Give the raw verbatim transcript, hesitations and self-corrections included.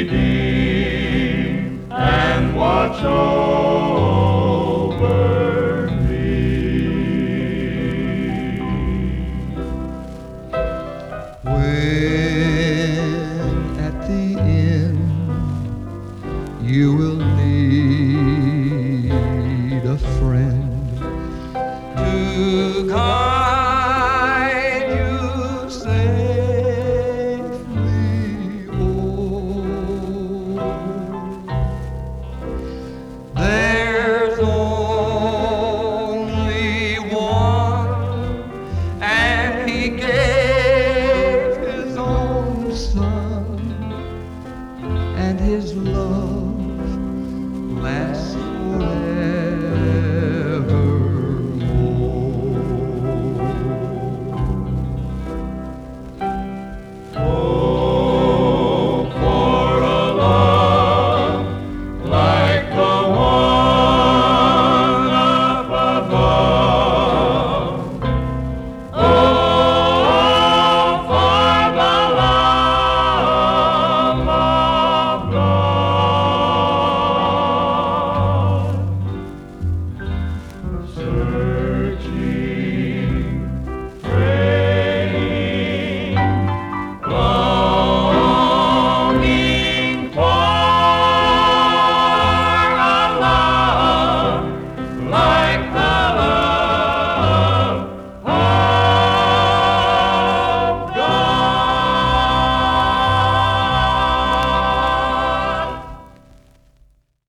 redeem and watch over me. When at the end you will need a friend to guide you safely home, there's only one, and he gave his own son, and his